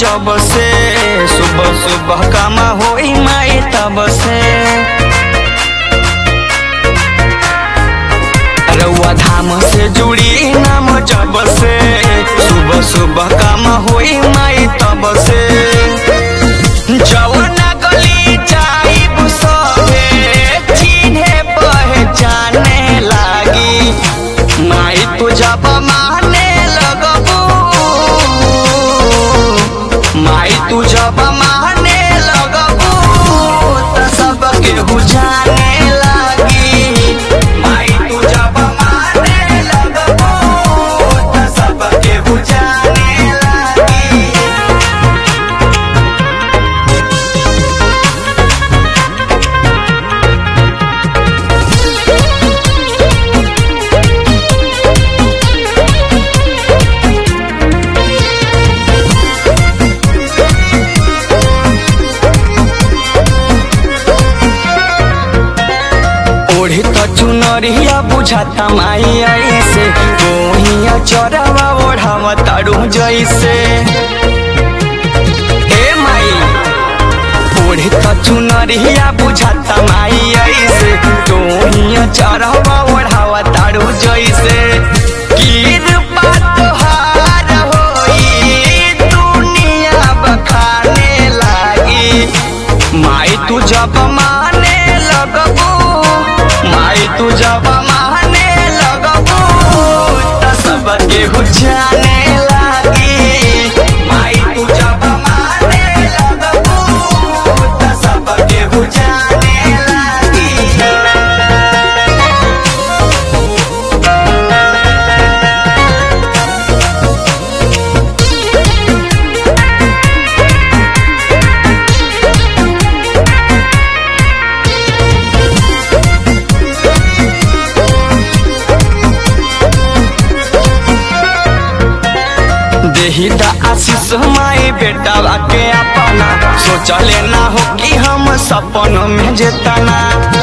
जब से सुबह सुबह काम होई माई तब से रउआ धाम से जुड़ी नाम जब से सुबह सुबह काम होई माई तब से जवना गली जाइब सभे चिन्हे पहचाने लागी माई तू जब माने लगबू माई तू जब माने लगबू त सब केहू जाने लागी माई तू जब माने लगबू त सब केहू जाने लागी। ओढ़ी तो चुनरिया बुझाता माई ऐसे तोहिया चोरवा ओढ़ावा तारू जैसे ए माई ओढ़ी तो चुनरिया बुझाता माई ऐसे तोहिया चोरवा ओढ़ावा तारू जैसे कृपा तोहार होई दुनिया बखाने लागी माई तू जब माने लगबू माई तू जब माने लगबू त सब केहू जाने लागी माई तू जब माने लगबू त सब केहू जाने लागी। देही दा आशीष माई बेटा के अपना सोचले ना हो कि हम सपन में जेतना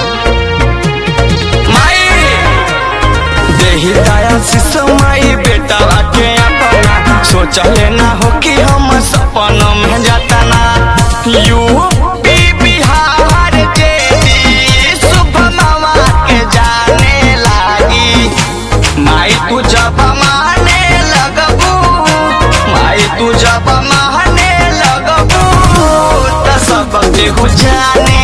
माई देही दा आशीष माई बेटा के अपना सोचले ना हो कि हम सपन में जेतना यूपी बिहार जेडी शुभमवा के जाने लागी माई तू जब माने लगबू माई तू जब माने लगबू त सब केहू जाने